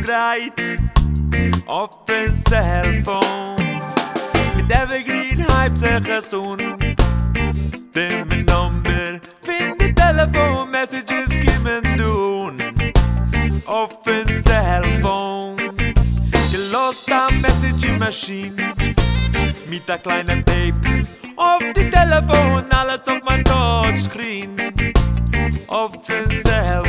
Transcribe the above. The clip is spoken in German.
breit auf ein Cellphone. Mit Evergreen hype sich es dem Nummer find die Telefon Messages kommen tun auf ein Cellphone. Gelost am Messaging Machine mit der kleinen Tape auf die Telefon, alles auf mein Touchscreen auf ein Cellphone.